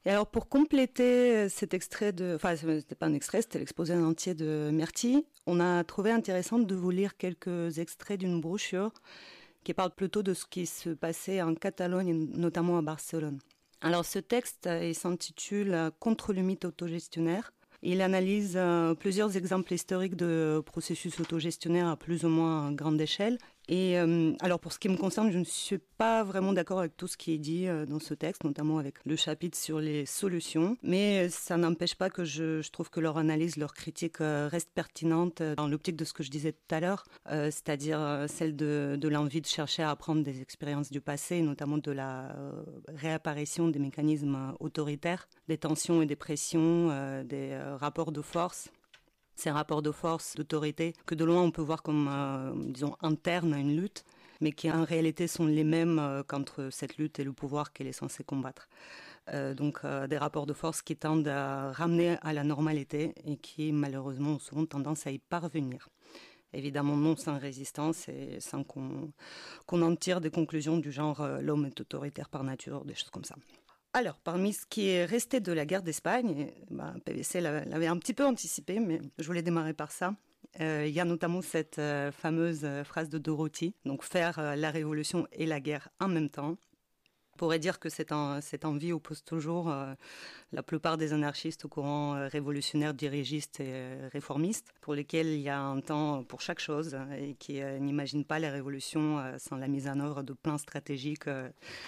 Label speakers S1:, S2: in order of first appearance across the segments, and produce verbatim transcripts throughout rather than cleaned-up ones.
S1: Et alors pour compléter cet extrait de, enfin c'était pas un extrait, c'était l'exposé en entier de Merti, on a trouvé intéressant de vous lire quelques extraits d'une brochure qui parle plutôt de ce qui se passait en Catalogne, notamment à Barcelone. Alors ce texte, il s'intitule « Contre le mythe autogestionnaire ». Il analyse euh, plusieurs exemples historiques de processus autogestionnaires à plus ou moins grande échelle. Et euh, alors pour ce qui me concerne, je ne suis pas vraiment d'accord avec tout ce qui est dit euh, dans ce texte, notamment avec le chapitre sur les solutions. Mais ça n'empêche pas que je, je trouve que leur analyse, leur critique euh, reste pertinente dans l'optique de ce que je disais tout à l'heure, euh, c'est-à-dire euh, celle de, de l'envie de chercher à apprendre des expériences du passé, notamment de la euh, réapparition des mécanismes autoritaires, des tensions et des pressions, euh, des euh, rapports de force. Ces rapports de force, d'autorité, que de loin on peut voir comme, euh, disons, internes à une lutte, mais qui en réalité sont les mêmes euh, qu'entre cette lutte et le pouvoir qu'elle est censée combattre. Euh, donc euh, des rapports de force qui tendent à ramener à la normalité et qui malheureusement ont souvent tendance à y parvenir. Évidemment non sans résistance et sans qu'on, qu'on en tire des conclusions du genre euh, l'homme est autoritaire par nature, des choses comme ça. Alors, parmi ce qui est resté de la guerre d'Espagne, ben, P V C l'avait un petit peu anticipé, mais je voulais démarrer par ça. Euh, il y a notamment cette euh, fameuse euh, phrase de Dorothy, donc faire euh, la révolution et la guerre en même temps. On pourrait dire que cette, en, cette envie oppose toujours euh, la plupart des anarchistes au courant euh, révolutionnaire, dirigiste et euh, réformiste, pour lesquels il y a un temps pour chaque chose et qui euh, n'imaginent pas la révolution euh, sans la mise en œuvre de plans stratégiques euh,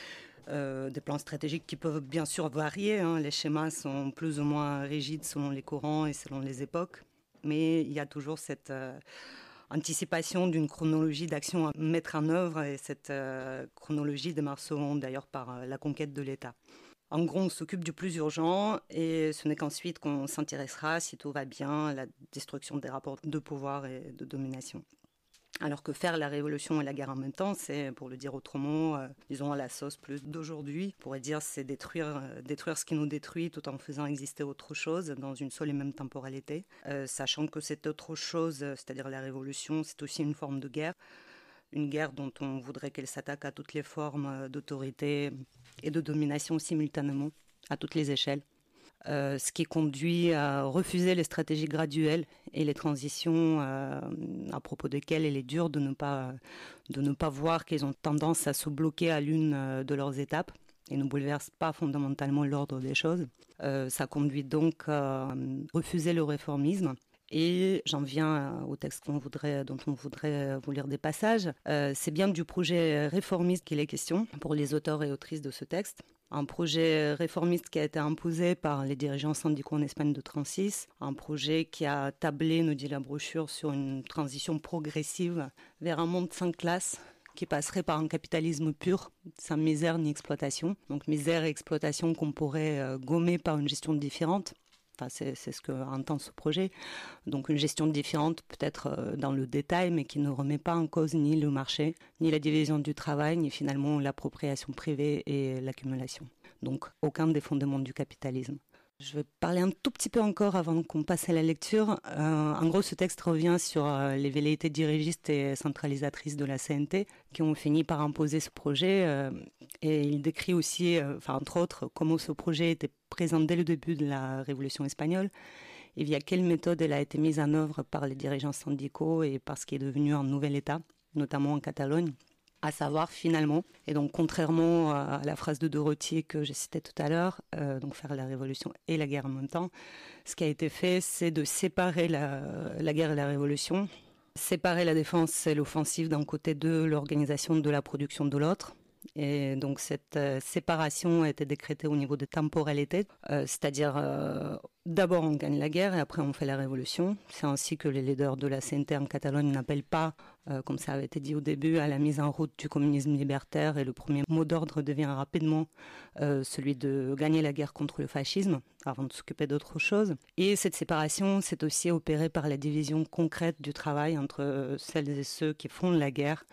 S1: Euh, des plans stratégiques qui peuvent bien sûr varier. Hein. Les schémas sont plus ou moins rigides selon les courants et selon les époques. Mais il y a toujours cette euh, anticipation d'une chronologie d'action à mettre en œuvre. Et cette euh, chronologie démarre souvent d'ailleurs par euh, la conquête de l'État. En gros, on s'occupe du plus urgent et ce n'est qu'ensuite qu'on s'intéressera, si tout va bien, à la destruction des rapports de pouvoir et de domination. Alors que faire la révolution et la guerre en même temps, c'est, pour le dire autrement, euh, disons à la sauce plus d'aujourd'hui, on pourrait dire c'est détruire, euh, détruire ce qui nous détruit tout en faisant exister autre chose dans une seule et même temporalité, euh, sachant que cette autre chose, c'est-à-dire la révolution, c'est aussi une forme de guerre, une guerre dont on voudrait qu'elle s'attaque à toutes les formes d'autorité et de domination simultanément, à toutes les échelles. Euh, ce qui conduit à refuser les stratégies graduelles et les transitions euh, à propos desquelles il est dur de ne pas, de ne pas voir qu'elles ont tendance à se bloquer à l'une de leurs étapes et ne bouleversent pas fondamentalement l'ordre des choses. Euh, ça conduit donc à refuser le réformisme. Et j'en viens au texte qu'on voudrait, dont on voudrait vous lire des passages. Euh, c'est bien du projet réformiste qu'il est question pour les auteurs et autrices de ce texte. Un projet réformiste qui a été imposé par les dirigeants syndicaux en Espagne de trente-six. Un projet qui a tablé, nous dit la brochure, sur une transition progressive vers un monde sans classe qui passerait par un capitalisme pur, sans misère ni exploitation. Donc misère et exploitation qu'on pourrait euh, gommer par une gestion différente. Enfin, c'est, c'est ce que entend ce projet. Donc une gestion différente peut-être euh, dans le détail, mais qui ne remet pas en cause ni le marché, ni la division du travail, ni finalement l'appropriation privée et l'accumulation. Donc aucun des fondements du capitalisme. Je vais parler un tout petit peu encore avant qu'on passe à la lecture. Euh, en gros, ce texte revient sur euh, les velléités dirigistes et centralisatrices de la C N T qui ont fini par imposer ce projet. Euh, et il décrit aussi, euh, enfin, entre autres, comment ce projet était présent dès le début de la Révolution espagnole et via quelle méthode elle a été mise en œuvre par les dirigeants syndicaux et par ce qui est devenu un nouvel État, notamment en Catalogne. À savoir finalement, et donc contrairement à la phrase de Dorothy que j'ai citée tout à l'heure, euh, donc faire la révolution et la guerre en même temps, ce qui a été fait, c'est de séparer la, la guerre et la révolution, séparer la défense et l'offensive d'un côté de l'organisation de la production de l'autre. Et donc cette euh, séparation a été décrétée au niveau de temporalité, euh, c'est-à-dire euh, d'abord on gagne la guerre et après on fait la révolution. C'est ainsi que les leaders de la C N T en Catalogne n'appellent pas, euh, comme ça avait été dit au début, à la mise en route du communisme libertaire, et le premier mot d'ordre devient rapidement euh, celui de gagner la guerre contre le fascisme avant de s'occuper d'autre chose. Et cette séparation s'est aussi opérée par la division concrète du travail entre celles et ceux qui font la guerre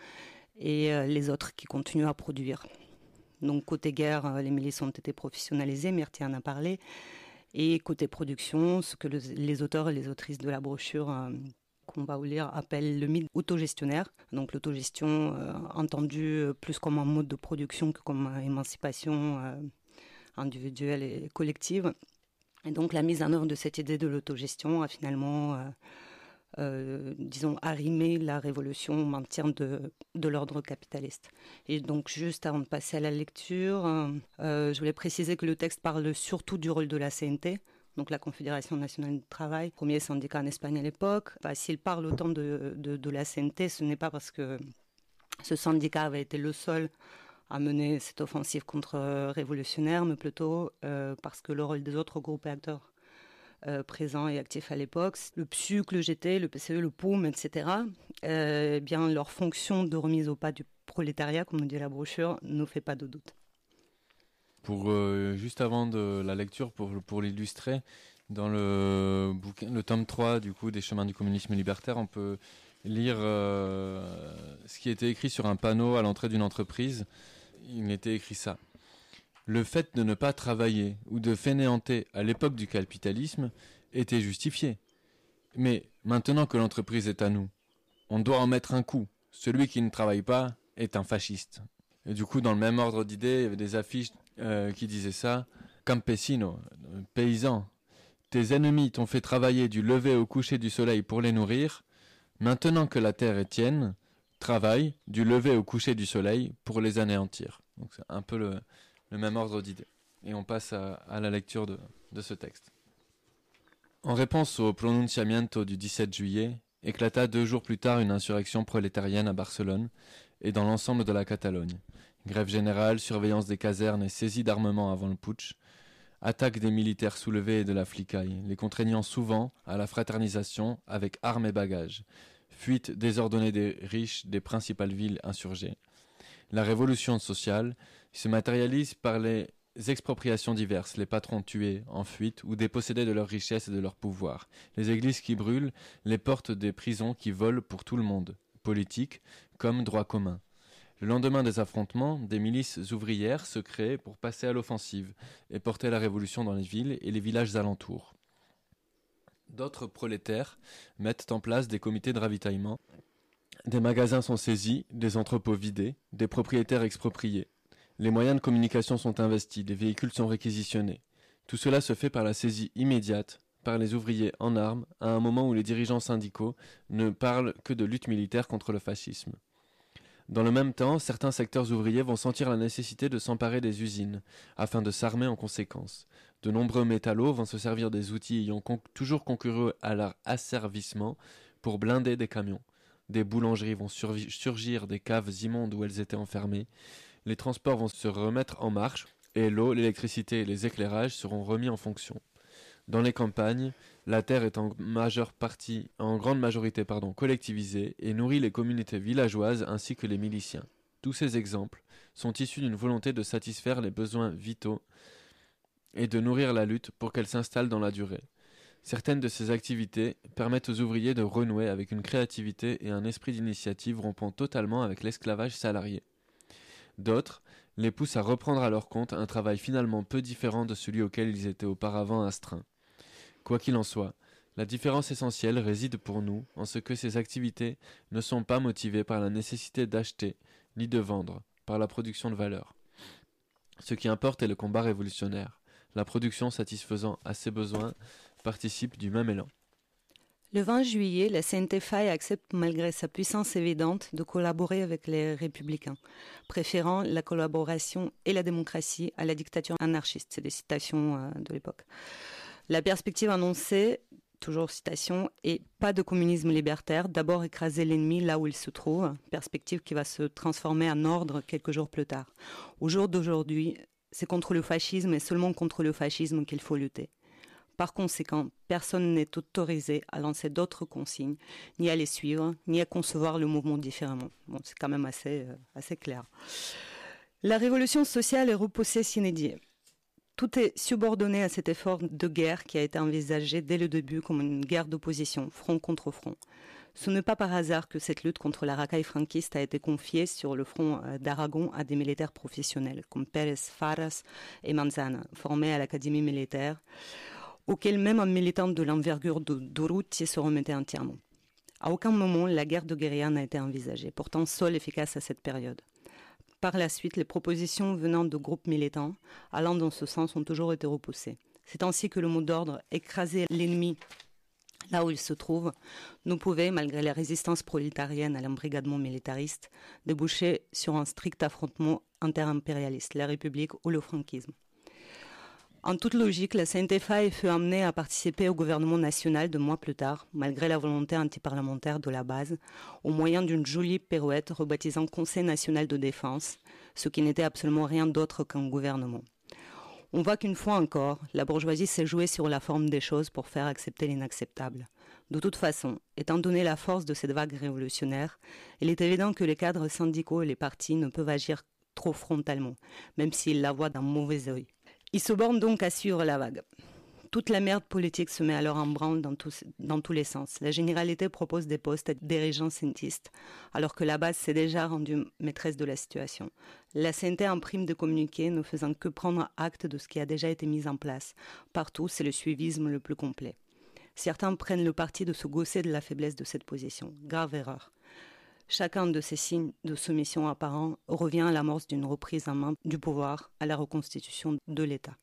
S1: et les autres qui continuent à produire. Donc côté guerre, les milices ont été professionnalisées, Merti en a parlé, et côté production, ce que le, les auteurs et les autrices de la brochure euh, qu'on va vous lire appellent le mythe autogestionnaire. Donc l'autogestion euh, entendue plus comme un mode de production que comme émancipation euh, individuelle et collective. Et donc la mise en œuvre de cette idée de l'autogestion a finalement, euh, euh, disons, arrimé la révolution au maintien de, de l'ordre capitaliste. Et donc juste avant de passer à la lecture, euh, je voulais préciser que le texte parle surtout du rôle de la C N T, donc la Confédération nationale du travail, premier syndicat en Espagne à l'époque. Bah, s'il parle autant de, de, de la C N T, ce n'est pas parce que ce syndicat avait été le seul à mener cette offensive contre-révolutionnaire, mais plutôt euh, parce que le rôle des autres groupes et acteurs euh, présents et actifs à l'époque, le P S U C, le G T, le P C E, le P O U M, et cetera, euh, eh bien, leur fonction de remise au pas du prolétariat, comme nous dit la brochure, ne fait pas de doute.
S2: Pour, euh, juste avant de la lecture, pour, pour l'illustrer, dans le, bouquin, le tome trois du coup, des chemins du communisme libertaire, on peut lire euh, ce qui était écrit sur un panneau à l'entrée d'une entreprise. Il était écrit ça. Le fait de ne pas travailler ou de fainéanter à l'époque du capitalisme était justifié. Mais maintenant que l'entreprise est à nous, on doit en mettre un coup. Celui qui ne travaille pas est un fasciste. Et du coup, dans le même ordre d'idées, il y avait des affiches euh, qui disaient ça. Campesino, paysan, tes ennemis t'ont fait travailler du lever au coucher du soleil pour les nourrir. Maintenant que la terre est tienne, travaille du lever au coucher du soleil pour les anéantir. Donc c'est un peu le, le même ordre d'idées. Et on passe à, à la lecture de, de ce texte. En réponse au pronunciamiento du dix-sept juillet, éclata deux jours plus tard une insurrection prolétarienne à Barcelone et dans l'ensemble de la Catalogne. Grève générale, surveillance des casernes et saisie d'armement avant le putsch, attaque des militaires soulevés et de la flicaille, les contraignant souvent à la fraternisation avec armes et bagages, fuite désordonnée des riches des principales villes insurgées. La révolution sociale se matérialise par les expropriations diverses, les patrons tués, en fuite ou dépossédés de leurs richesses et de leur pouvoir, les églises qui brûlent, les portes des prisons qui volent pour tout le monde, politique comme droit commun. Le lendemain des affrontements, des milices ouvrières se créent pour passer à l'offensive et porter la révolution dans les villes et les villages alentours. D'autres prolétaires mettent en place des comités de ravitaillement. Des magasins sont saisis, des entrepôts vidés, des propriétaires expropriés. Les moyens de communication sont investis, les véhicules sont réquisitionnés. Tout cela se fait par la saisie immédiate par les ouvriers en armes à un moment où les dirigeants syndicaux ne parlent que de lutte militaire contre le fascisme. Dans le même temps, certains secteurs ouvriers vont sentir la nécessité de s'emparer des usines, afin de s'armer en conséquence. De nombreux métallos vont se servir des outils ayant con- toujours concouru à leur asservissement pour blinder des camions. Des boulangeries vont survi- surgir des caves immondes où elles étaient enfermées. Les transports vont se remettre en marche, et l'eau, l'électricité et les éclairages seront remis en fonction. Dans les campagnes, la terre est en majeure partie, en grande majorité pardon, collectivisée et nourrit les communautés villageoises ainsi que les miliciens. Tous ces exemples sont issus d'une volonté de satisfaire les besoins vitaux et de nourrir la lutte pour qu'elle s'installe dans la durée. Certaines de ces activités permettent aux ouvriers de renouer avec une créativité et un esprit d'initiative rompant totalement avec l'esclavage salarié. D'autres les poussent à reprendre à leur compte un travail finalement peu différent de celui auquel ils étaient auparavant astreints. Quoi qu'il en soit, la différence essentielle réside pour nous en ce que ces activités ne sont pas motivées par la nécessité d'acheter ni de vendre, par la production de valeur. Ce qui importe est le combat révolutionnaire. La production satisfaisant à ses besoins participe du même élan.
S1: Le vingt juillet, la C N T F A I accepte, malgré sa puissance évidente, de collaborer avec les républicains, préférant la collaboration et la démocratie à la dictature anarchiste. C'est des citations euh, de l'époque. La perspective annoncée, toujours citation, est pas de communisme libertaire, d'abord écraser l'ennemi là où il se trouve, perspective qui va se transformer en ordre quelques jours plus tard. Au jour d'aujourd'hui, c'est contre le fascisme et seulement contre le fascisme qu'il faut lutter. Par conséquent, personne n'est autorisé à lancer d'autres consignes, ni à les suivre, ni à concevoir le mouvement différemment. Bon, c'est quand même assez, euh, assez clair. La révolution sociale est repoussée sine die. Tout est subordonné à cet effort de guerre qui a été envisagé dès le début comme une guerre d'opposition, front contre front. Ce n'est pas par hasard que cette lutte contre la racaille franquiste a été confiée sur le front d'Aragon à des militaires professionnels, comme Pérez, Faras et Manzana, formés à l'Académie militaire, auquel même un militant de l'envergure de Durruti se remettait entièrement. À aucun moment, la guerre de guérilla n'a été envisagée, pourtant seule efficace à cette période. Par la suite, les propositions venant de groupes militants allant dans ce sens ont toujours été repoussées. C'est ainsi que le mot d'ordre « écraser l'ennemi là où il se trouve » nous pouvait, malgré la résistance prolétarienne à l'embrigadement militariste, déboucher sur un strict affrontement interimpérialiste, la République ou le franquisme. En toute logique, la C N T F A fut amenée à participer au gouvernement national deux mois plus tard, malgré la volonté antiparlementaire de la base, au moyen d'une jolie pirouette rebaptisant Conseil national de défense, ce qui n'était absolument rien d'autre qu'un gouvernement. On voit qu'une fois encore, la bourgeoisie s'est jouée sur la forme des choses pour faire accepter l'inacceptable. De toute façon, étant donné la force de cette vague révolutionnaire, il est évident que les cadres syndicaux et les partis ne peuvent agir trop frontalement, même s'ils la voient d'un mauvais œil. Ils se bornent donc à suivre la vague. Toute la merde politique se met alors en branle dans, tous, dans tous les sens. La généralité propose des postes à dirigeants cientistes, alors que la base s'est déjà rendue maîtresse de la situation. La C N T imprime des communiqués ne faisant que prendre acte de ce qui a déjà été mis en place. Partout, c'est le suivisme le plus complet. Certains prennent le parti de se gausser de la faiblesse de cette position. Grave erreur. Chacun de ces signes de soumission apparents revient à l'amorce d'une reprise en main du pouvoir, à la reconstitution de l'État.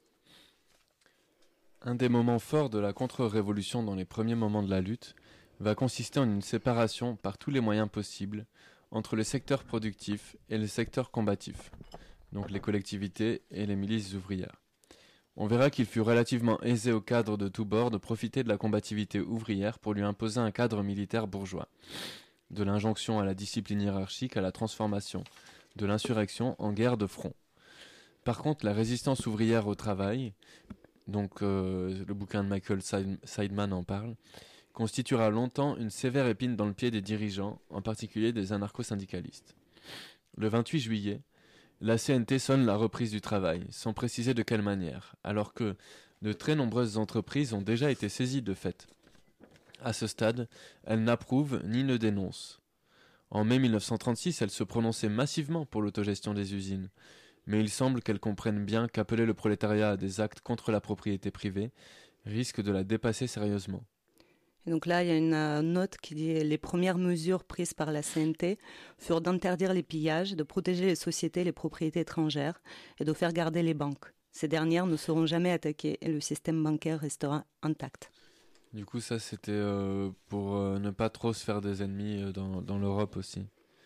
S2: Un des moments forts de la contre-révolution dans les premiers moments de la lutte va consister en une séparation par tous les moyens possibles entre le secteur productif et le secteur combatif, donc les collectivités et les milices ouvrières. On verra qu'il fut relativement aisé aux cadres de tous bords de profiter de la combativité ouvrière pour lui imposer un cadre militaire bourgeois. De l'injonction à la discipline hiérarchique à la transformation de l'insurrection en guerre de front. Par contre, la résistance ouvrière au travail, donc euh, le bouquin de Michael Seidman en parle, constituera longtemps une sévère épine dans le pied des dirigeants, en particulier des anarcho-syndicalistes. Le vingt-huit juillet, la C N T sonne la reprise du travail, sans préciser de quelle manière, alors que de très nombreuses entreprises ont déjà été saisies de fait. À ce stade, elle n'approuve ni ne dénonce. En mai mille neuf cent trente-six, elle se prononçait massivement pour l'autogestion des usines, mais il semble qu'elle comprenne bien qu'appeler le prolétariat à des actes contre la propriété privée risque de la dépasser sérieusement.
S1: Et donc là, il y a une euh, note qui dit « Les premières mesures prises par la C N T furent d'interdire les pillages, de protéger les sociétés et les propriétés étrangères et de faire garder les banques. Ces dernières ne seront jamais attaquées et le système bancaire restera intact. »
S2: Du coup, ça, c'était euh, pour euh, ne pas trop se faire des ennemis euh, dans, dans l'Europe aussi.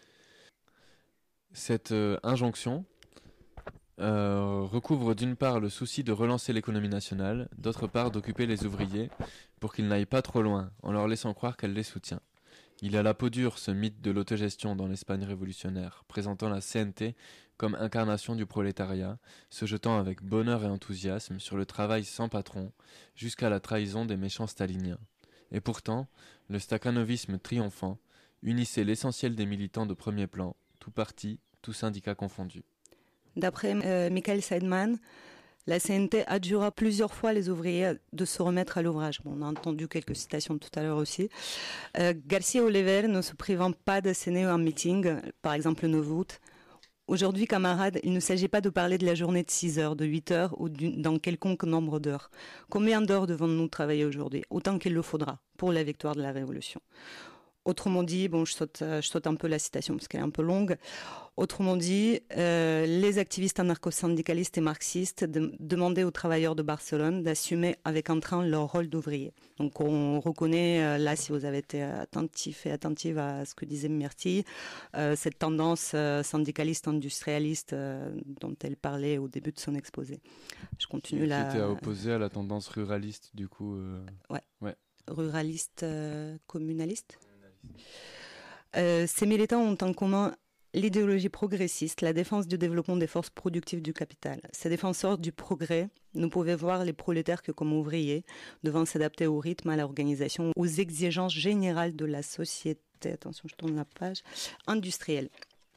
S2: Cette euh, injonction euh, recouvre d'une part le souci de relancer l'économie nationale, d'autre part d'occuper les ouvriers pour qu'ils n'aillent pas trop loin, en leur laissant croire qu'elle les soutient. Il a la peau dure, ce mythe de l'autogestion dans l'Espagne révolutionnaire, présentant la C N T comme incarnation du prolétariat, se jetant avec bonheur et enthousiasme sur le travail sans patron, jusqu'à la trahison des méchants staliniens. Et pourtant, le stakhanovisme triomphant unissait l'essentiel des militants de premier plan, tout parti, tout syndicat confondu.
S1: D'après euh, Michael Seidman, la C N T adjura plusieurs fois les ouvriers de se remettre à l'ouvrage. Bon, on a entendu quelques citations tout à l'heure aussi. Euh, Garcia Oliver ne se privant pas d'asséner un meeting, par exemple le neuf août. Aujourd'hui, camarades, il ne s'agit pas de parler de la journée de six heures, de huit heures ou dans quelconque nombre d'heures. Combien d'heures devons-nous travailler aujourd'hui ? Autant qu'il le faudra pour la victoire de la Révolution. Autrement dit, bon, je saute, je saute un peu la citation parce qu'elle est un peu longue. Autrement dit, euh, les activistes anarcho-syndicalistes et marxistes de, demandaient aux travailleurs de Barcelone d'assumer avec entrain leur rôle d'ouvrier. Donc on reconnaît, euh, là, si vous avez été attentif et attentive à ce que disait Myrtille, euh, cette tendance euh, syndicaliste, industrialiste euh, dont elle parlait au début de son exposé. Je continue
S2: qui,
S1: là.
S2: Qui était opposée à la tendance ruraliste, du coup. Euh...
S1: Ouais.
S2: ouais.
S1: Ruraliste, euh, communaliste. Euh, ces militants ont en commun l'idéologie progressiste, la défense du développement des forces productives du capital. Ces défenseurs du progrès ne pouvaient voir les prolétaires que comme ouvriers, devant s'adapter au rythme, à l'organisation, aux exigences générales de la société, attention, je tourne la page, industrielle.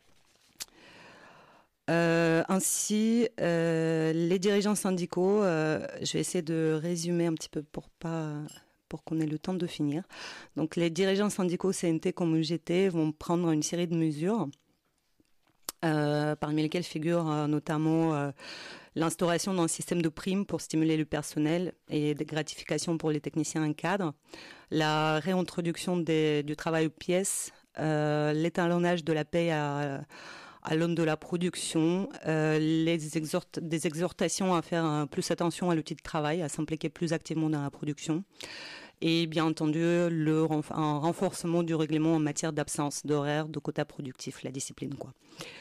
S1: Euh, ainsi, euh, les dirigeants syndicaux, euh, je vais essayer de résumer un petit peu pour pas... pour qu'on ait le temps de finir. Donc, les dirigeants syndicaux C N T comme U G T vont prendre une série de mesures, euh, parmi lesquelles figure euh, notamment euh, l'instauration d'un système de primes pour stimuler le personnel et des gratifications pour les techniciens en cadre, la réintroduction des, du travail aux pièces, euh, l'étalonnage de la paie à, à l'aune de la production, euh, les exhort- des exhortations à faire euh, plus attention à l'outil de travail, à s'impliquer plus activement dans la production. Et bien entendu, le renf- un renforcement du règlement en matière d'absence d'horaire, de quotas productifs, la discipline, quoi.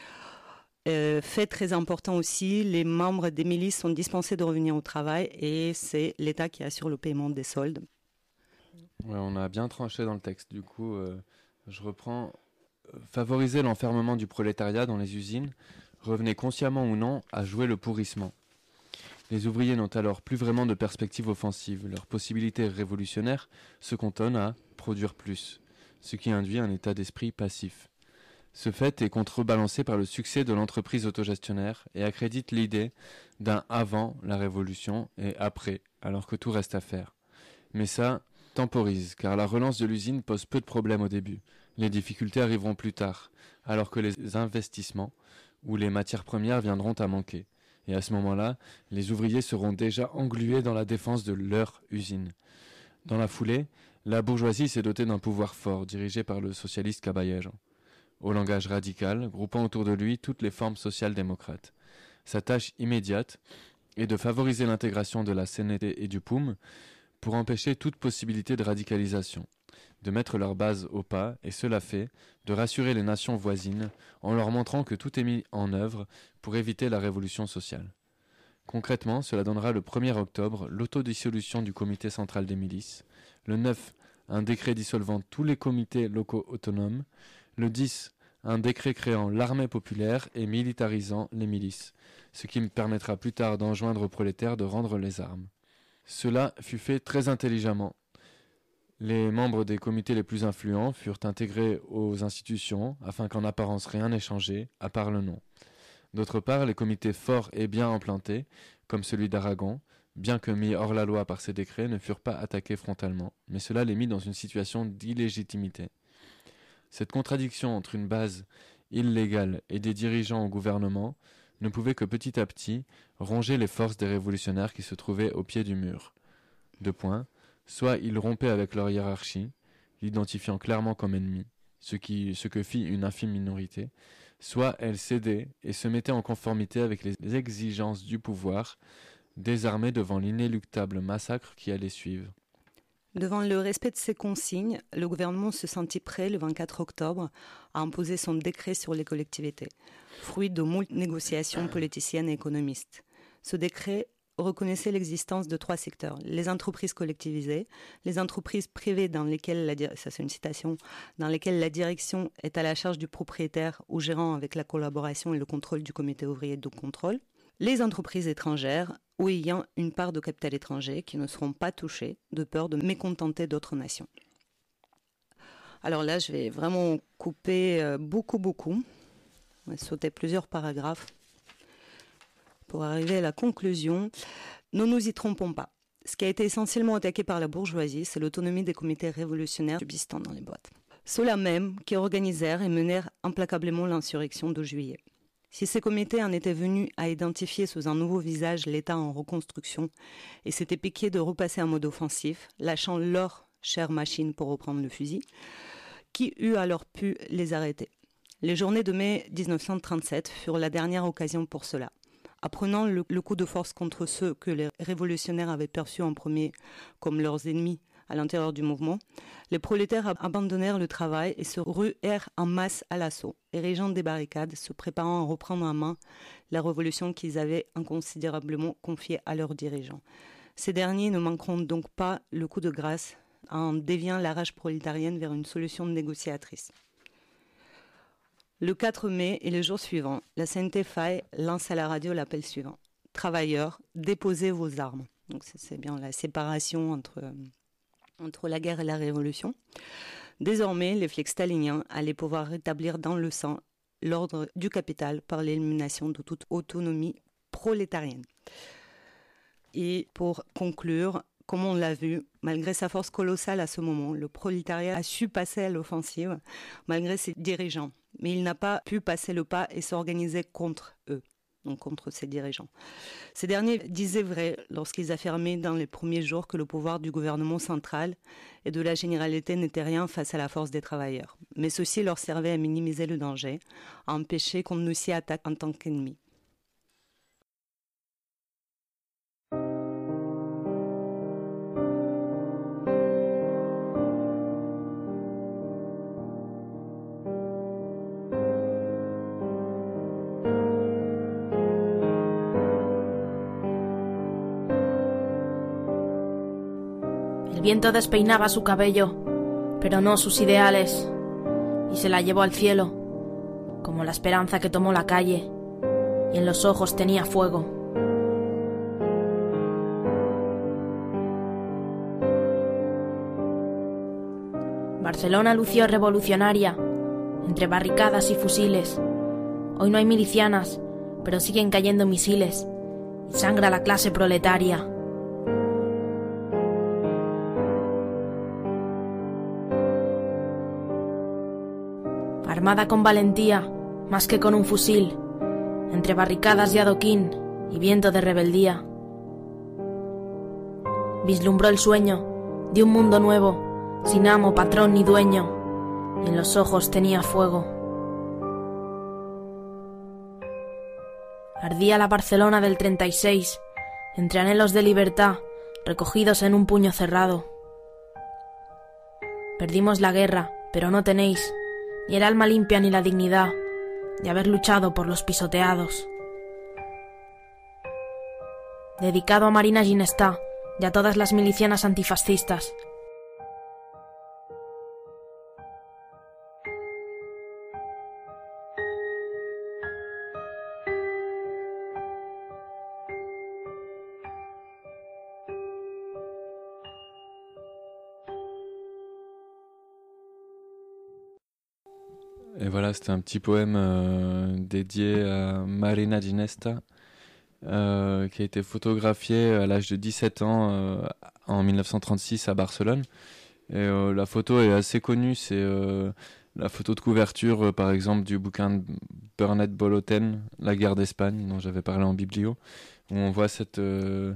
S1: Euh, fait très important aussi, les membres des milices sont dispensés de revenir au travail et c'est l'État qui assure le paiement des soldes.
S2: Ouais, on a bien tranché dans le texte. Du coup, euh, je reprends. Favoriser l'enfermement du prolétariat dans les usines revenait consciemment ou non à jouer le pourrissement. Les ouvriers n'ont alors plus vraiment de perspective offensive. Leur possibilité révolutionnaire se cantonne à produire plus, ce qui induit un état d'esprit passif. Ce fait est contrebalancé par le succès de l'entreprise autogestionnaire et accrédite l'idée d'un avant la révolution et après, alors que tout reste à faire. Mais ça temporise, car la relance de l'usine pose peu de problèmes au début. Les difficultés arriveront plus tard, alors que les investissements ou les matières premières viendront à manquer. Et à ce moment-là, les ouvriers seront déjà englués dans la défense de leur usine. Dans la foulée, la bourgeoisie s'est dotée d'un pouvoir fort, dirigé par le socialiste Caballero, au langage radical, groupant autour de lui toutes les formes social-démocrates. Sa tâche immédiate est de favoriser l'intégration de la C N T et du P O U M pour empêcher toute possibilité de radicalisation, de mettre leur base au pas, et cela fait, de rassurer les nations voisines en leur montrant que tout est mis en œuvre pour éviter la révolution sociale. Concrètement, cela donnera le premier octobre l'autodissolution du comité central des milices, le neuf, un décret dissolvant tous les comités locaux autonomes, le dix, un décret créant l'armée populaire et militarisant les milices, ce qui me permettra plus tard d'enjoindre aux prolétaires de rendre les armes. Cela fut fait très intelligemment. Les membres des comités les plus influents furent intégrés aux institutions afin qu'en apparence rien n'ait changé, à part le nom. D'autre part, les comités forts et bien implantés, comme celui d'Aragon, bien que mis hors la loi par ces décrets, ne furent pas attaqués frontalement, mais cela les mit dans une situation d'illégitimité. Cette contradiction entre une base illégale et des dirigeants au gouvernement ne pouvait que petit à petit ronger les forces des révolutionnaires qui se trouvaient au pied du mur. Deux points. Soit ils rompaient avec leur hiérarchie, l'identifiant clairement comme ennemi, ce, qui, ce que fit une infime minorité, soit elles cédaient et se mettaient en conformité avec les exigences du pouvoir, désarmées devant l'inéluctable massacre qui allait suivre.
S1: Devant le respect de ces consignes, le gouvernement se sentit prêt, le vingt-quatre octobre, à imposer son décret sur les collectivités, fruit de moult négociations politiciennes et économistes. Ce décret reconnaissait l'existence de trois secteurs: les entreprises collectivisées, les entreprises privées dans lesquelles, la, ça c'est une citation, dans lesquelles la direction est à la charge du propriétaire ou gérant avec la collaboration et le contrôle du comité ouvrier de contrôle, les entreprises étrangères ou ayant une part de capital étranger qui ne seront pas touchées de peur de mécontenter d'autres nations. Alors là, je vais vraiment couper beaucoup, beaucoup. On va sauter plusieurs paragraphes pour arriver à la conclusion. Ne nous y trompons pas. Ce qui a été essentiellement attaqué par la bourgeoisie, c'est l'autonomie des comités révolutionnaires subsistant dans les boîtes. Ceux-là même qui organisèrent et menèrent implacablement l'insurrection de juillet. Si ces comités en étaient venus à identifier sous un nouveau visage l'État en reconstruction et s'étaient piqués de repasser en mode offensif, lâchant leur chère machine pour reprendre le fusil, qui eût alors pu les arrêter? Les journées de mai dix-neuf cent trente-sept furent la dernière occasion pour cela. Apprenant le, le coup de force contre ceux que les révolutionnaires avaient perçus en premier comme leurs ennemis à l'intérieur du mouvement, les prolétaires abandonnèrent le travail et se ruèrent en masse à l'assaut, érigeant des barricades, se préparant à reprendre en main la révolution qu'ils avaient inconsidérablement confiée à leurs dirigeants. Ces derniers ne manqueront donc pas le coup de grâce en déviant la rage prolétarienne vers une solution négociatrice. Le quatre mai et le jour suivant, la C N T F A I lance à la radio l'appel suivant: travailleurs, déposez vos armes. Donc c'est bien la séparation entre, entre la guerre et la révolution. Désormais, les flics staliniens allaient pouvoir rétablir dans le sang l'ordre du capital par l'élimination de toute autonomie prolétarienne. Et pour conclure, comme on l'a vu, malgré sa force colossale à ce moment, le prolétariat a su passer à l'offensive malgré ses dirigeants. Mais il n'a pas pu passer le pas et s'organiser contre eux. donc contre ses dirigeants. Ces derniers disaient vrai lorsqu'ils affirmaient dans les premiers jours que le pouvoir du gouvernement central et de la Généralité n'était rien face à la force des travailleurs. Mais ceci leur servait à minimiser le danger, à empêcher qu'on ne s'y attaque en tant qu'ennemi.
S3: El viento despeinaba su cabello, pero no sus ideales, y se la llevó al cielo, como la esperanza que tomó la calle, y en los ojos tenía fuego. Barcelona lució revolucionaria, entre barricadas y fusiles. Hoy no hay milicianas, pero siguen cayendo misiles, y sangra la clase proletaria. Armada con valentía, más que con un fusil, entre barricadas y adoquín y viento de rebeldía. Vislumbró el sueño de un mundo nuevo, sin amo, patrón ni dueño, y en los ojos tenía fuego. Ardía la Barcelona del treinta y seis, entre anhelos de libertad, recogidos en un puño cerrado. Perdimos la guerra, pero no tenéis ni el alma limpia ni la dignidad de haber luchado por los pisoteados. Dedicado a Marina Ginestá y a todas las milicianas antifascistas.
S2: Et voilà, c'était un petit poème euh, dédié à Marina Ginesta, euh, qui a été photographiée à l'âge de dix-sept ans euh, en dix-neuf cent trente-six à Barcelone. Et euh, la photo est assez connue, c'est euh, la photo de couverture, euh, par exemple, du bouquin de Bernat Boloten, La guerre d'Espagne, dont j'avais parlé en biblio, où on voit cette, euh,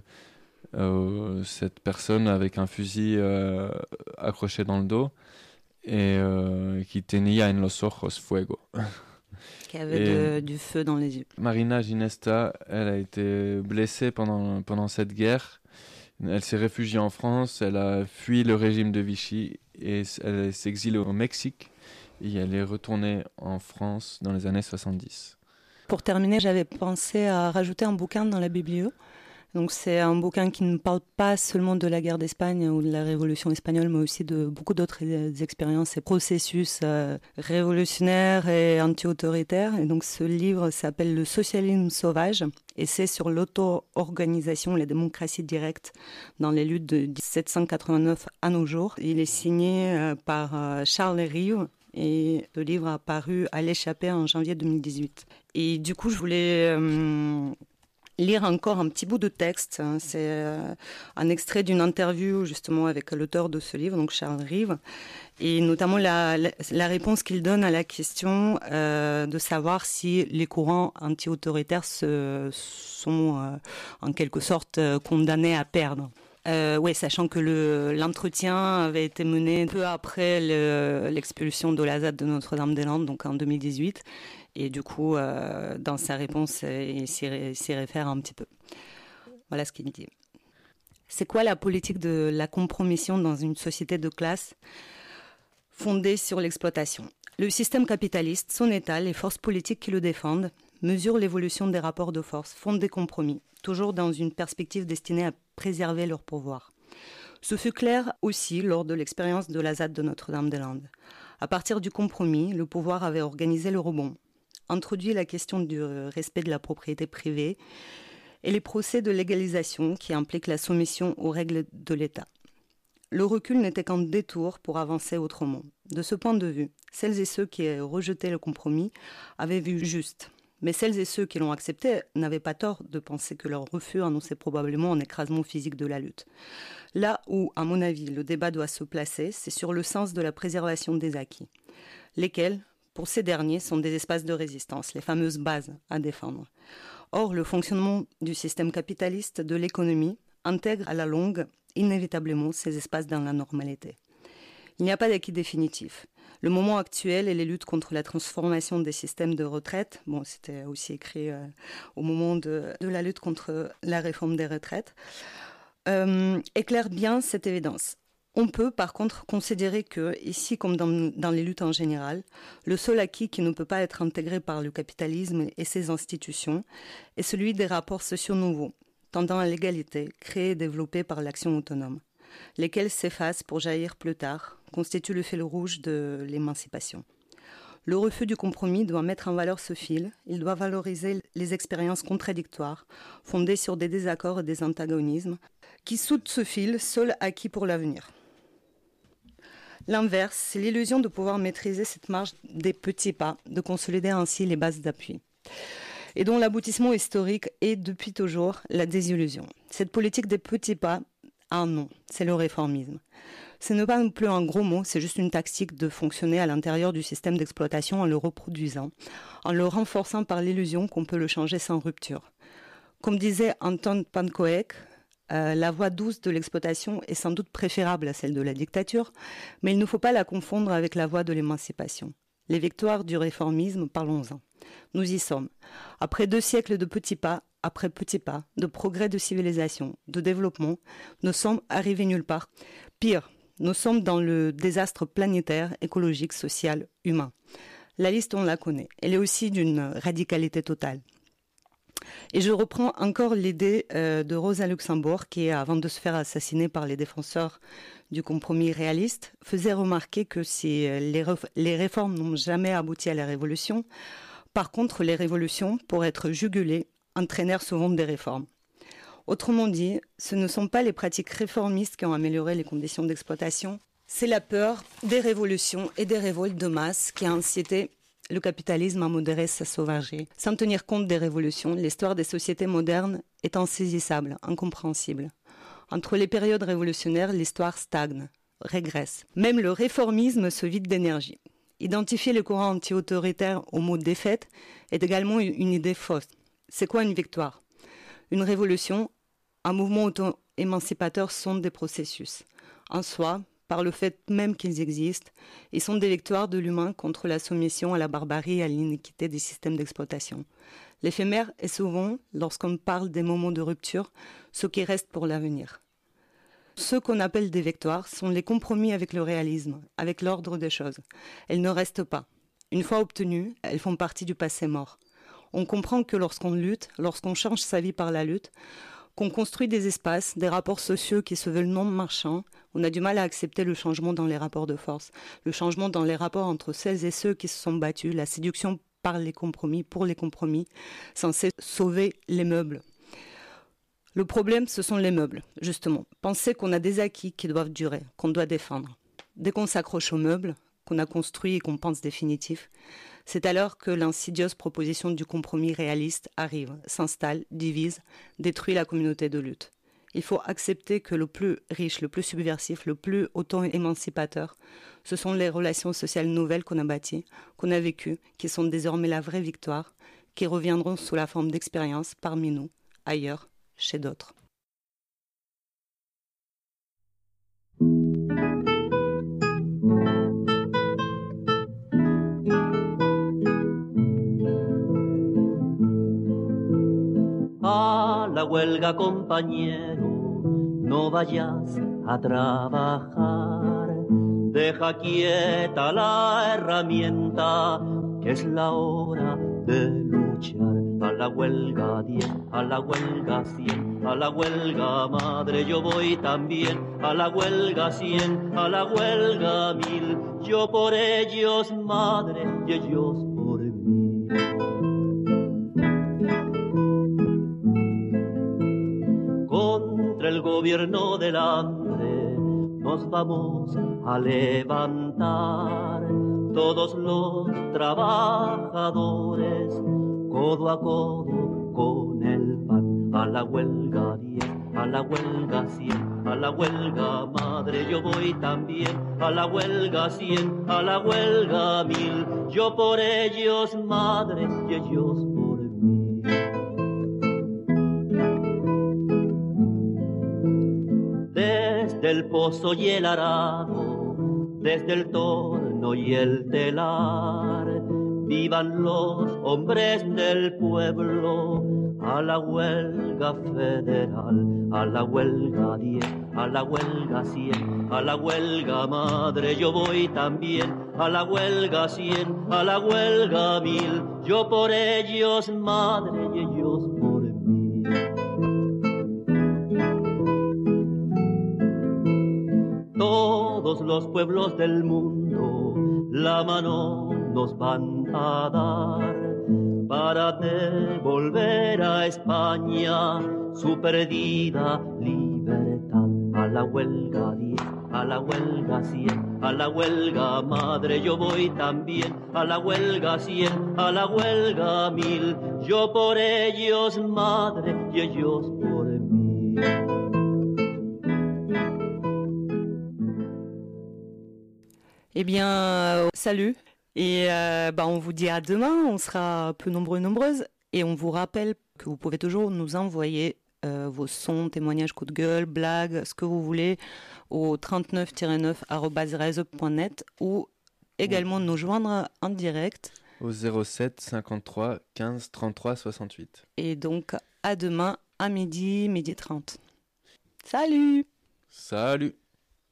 S2: euh, cette personne avec un fusil euh, accroché dans le dos, et euh, qui tenía en los ojos fuego.
S1: Qui avait de, du feu dans les yeux.
S2: Marina Ginesta, elle a été blessée pendant, pendant cette guerre. Elle s'est réfugiée en France, elle a fui le régime de Vichy et elle s'est exilée au Mexique et elle est retournée en France dans les années soixante-dix.
S1: Pour terminer, j'avais pensé à rajouter un bouquin dans la biblio. Donc c'est un bouquin qui ne parle pas seulement de la guerre d'Espagne ou de la Révolution espagnole, mais aussi de beaucoup d'autres expériences et processus euh, révolutionnaires et anti-autoritaires. Et donc ce livre s'appelle Le socialisme sauvage et c'est sur l'auto-organisation, la démocratie directe dans les luttes de dix-sept cent quatre-vingt-neuf à nos jours. Il est signé euh, par euh, Charles Rive. Et le livre a paru à l'Échappée en janvier deux mille dix-huit. Et du coup, je voulais euh, lire encore un petit bout de texte. C'est euh, un extrait d'une interview justement avec l'auteur de ce livre, donc Charles Rive, et notamment la, la, la réponse qu'il donne à la question euh, de savoir si les courants anti-autoritaires se, sont euh, en quelque sorte euh, condamnés à perdre. Euh, oui, sachant que le, l'entretien avait été mené peu après le, l'expulsion de la Z A D de Notre-Dame-des-Landes, donc en deux mille dix-huit. Et du coup, euh, dans sa réponse, il s'y, il s'y réfère un petit peu. Voilà ce qu'il dit. C'est quoi la politique de la compromission dans une société de classe fondée sur l'exploitation ? Le système capitaliste, son État, les forces politiques qui le défendent, mesurent l'évolution des rapports de force, font des compromis, toujours dans une perspective destinée à préserver leur pouvoir. Ce fut clair aussi lors de l'expérience de la Z A D de Notre-Dame-des-Landes. À partir du compromis, le pouvoir avait organisé le rebond, introduit la question du respect de la propriété privée et les procès de légalisation qui impliquent la soumission aux règles de l'État. Le recul n'était qu'un détour pour avancer autrement. De ce point de vue, celles et ceux qui rejetaient le compromis avaient vu juste. Mais celles et ceux qui l'ont accepté n'avaient pas tort de penser que leur refus annonçait probablement un écrasement physique de la lutte. Là où, à mon avis, le débat doit se placer, c'est sur le sens de la préservation des acquis, lesquels, pour ces derniers, sont des espaces de résistance, les fameuses bases à défendre. Or, le fonctionnement du système capitaliste de l'économie intègre à la longue inévitablement ces espaces dans la normalité. Il n'y a pas d'acquis définitif. Le moment actuel et les luttes contre la transformation des systèmes de retraite, bon, c'était aussi écrit euh, au moment de, de la lutte contre la réforme des retraites, euh, éclairent bien cette évidence. On peut par contre considérer que, ici comme dans, dans les luttes en général, le seul acquis qui ne peut pas être intégré par le capitalisme et ses institutions est celui des rapports sociaux nouveaux, tendant à l'égalité, créés et développés par l'action autonome, lesquels s'effacent pour jaillir plus tard, constituent le fil rouge de l'émancipation. Le refus du compromis doit mettre en valeur ce fil, il doit valoriser les expériences contradictoires, fondées sur des désaccords et des antagonismes, qui soudent ce fil, seul acquis pour l'avenir. L'inverse, c'est l'illusion de pouvoir maîtriser cette marche des petits pas, de consolider ainsi les bases d'appui, et dont l'aboutissement historique est depuis toujours la désillusion. Cette politique des petits pas a un nom, c'est le réformisme. Ce n'est pas non plus un gros mot, c'est juste une tactique de fonctionner à l'intérieur du système d'exploitation en le reproduisant, en le renforçant par l'illusion qu'on peut le changer sans rupture. Comme disait Anton Pankoek, Euh, la voie douce de l'exploitation est sans doute préférable à celle de la dictature, mais il ne faut pas la confondre avec la voie de l'émancipation. Les victoires du réformisme, parlons-en. Nous y sommes. Après deux siècles de petits pas, après petits pas, de progrès de civilisation, de développement, nous sommes arrivés nulle part. Pire, nous sommes dans le désastre planétaire, écologique, social, humain. La liste, on la connaît. Elle est aussi d'une radicalité totale. Et je reprends encore l'idée euh, de Rosa Luxemburg qui, avant de se faire assassiner par les défenseurs du compromis réaliste, faisait remarquer que si les, ref- les réformes n'ont jamais abouti à la révolution, par contre les révolutions, pour être jugulées, entraînèrent souvent des réformes. Autrement dit, ce ne sont pas les pratiques réformistes qui ont amélioré les conditions d'exploitation, c'est la peur des révolutions et des révoltes de masse qui a incité le capitalisme a modéré sa sauvagerie. Sans tenir compte des révolutions, l'histoire des sociétés modernes est insaisissable, incompréhensible. Entre les périodes révolutionnaires, l'histoire stagne, régresse. Même le réformisme se vide d'énergie. Identifier le courant anti-autoritaire au mot défaite est également une idée fausse. C'est quoi une victoire ? Une révolution, un mouvement auto-émancipateur sont des processus. En soi, par le fait même qu'ils existent, ils sont des victoires de l'humain contre la soumission à la barbarie et à l'iniquité des systèmes d'exploitation. L'éphémère est souvent, lorsqu'on parle des moments de rupture, ce qui reste pour l'avenir. Ceux qu'on appelle des victoires sont les compromis avec le réalisme, avec l'ordre des choses. Elles ne restent pas. Une fois obtenues, elles font partie du passé mort. On comprend que lorsqu'on lutte, lorsqu'on change sa vie par la lutte, qu'on construit des espaces, des rapports sociaux qui se veulent non marchands, on a du mal à accepter le changement dans les rapports de force, le changement dans les rapports entre celles et ceux qui se sont battus, la séduction par les compromis, pour les compromis, censés sauver les meubles. Le problème, ce sont les meubles, justement. Penser qu'on a des acquis qui doivent durer, qu'on doit défendre. Dès qu'on s'accroche aux meubles, qu'on a construit et qu'on pense définitif, c'est alors que l'insidieuse proposition du compromis réaliste arrive, s'installe, divise, détruit la communauté de lutte. Il faut accepter que le plus riche, le plus subversif, le plus auto-émancipateur, ce sont les relations sociales nouvelles qu'on a bâties, qu'on a vécues, qui sont désormais la vraie victoire, qui reviendront sous la forme d'expériences parmi nous, ailleurs, chez d'autres.
S4: A la huelga, compañero, no vayas a trabajar. Deja quieta la herramienta, que es la hora de luchar. A la huelga diez, a la huelga cien, a la huelga madre yo voy también. A la huelga cien, a la huelga mil, yo por ellos madre y ellos por mí. Contra el gobierno del hambre nos vamos a levantar, todos los trabajadores, codo a codo con el pan. A la huelga diez, a la huelga cien, a la huelga madre yo voy también. A la huelga cien, a la huelga mil, yo por ellos madre y ellos por mí. desde el pozo y el arado, desde el torno y el telar. Vivan los hombres del pueblo, a la huelga federal, a la huelga diez, a la huelga cien, a la huelga madre, yo voy también, a la huelga cien, a la huelga mil, yo por ellos madre y ellos por mí. Todos los pueblos del mundo la mano nos van a dar para devolver a España su perdida libertad. A la huelga diez, a la huelga cien, a la huelga madre, yo voy también, a la huelga cien, a la huelga mil, yo por ellos madre y ellos por mí.
S1: Eh bien, euh, salut. Et euh, bah, on vous dit à demain, on sera peu nombreux, nombreuses. Et on vous rappelle que vous pouvez toujours nous envoyer euh, vos sons, témoignages, coups de gueule, blagues, ce que vous voulez, au trente-neuf neuf arobase rise up point net ou également nous joindre en direct.
S2: Au zéro sept cinquante-trois quinze trente-trois soixante-huit.
S1: Et donc, à demain, à midi, midi trente. Salut!
S2: Salut!